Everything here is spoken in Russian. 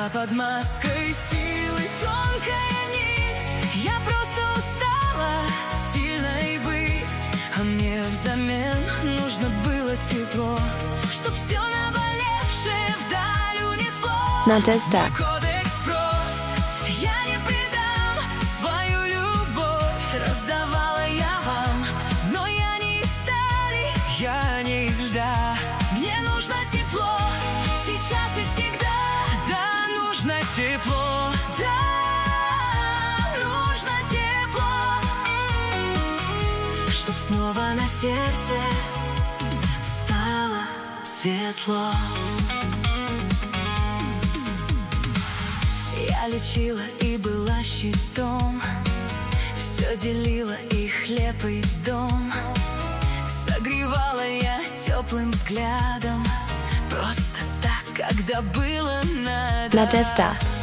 А под маской силы тонкая нить. Я просто устала сильной быть, а мне взамен нужно было тепло, чтоб все наболевшее вдаль унесло. Надежда. Мой кодекс прост, я не предам свою любовь. Раздавала я вам, но я не из стали, я не из льда. Мне нужно тепло, сейчас и всегда. Да, нужно тепло, да, нужно тепло, чтоб снова на сердце стало светло. Я лечила и была щитом, все делила и хлеб, и дом. Согревала я теплым взглядом, просто так, когда было надо. Надежда.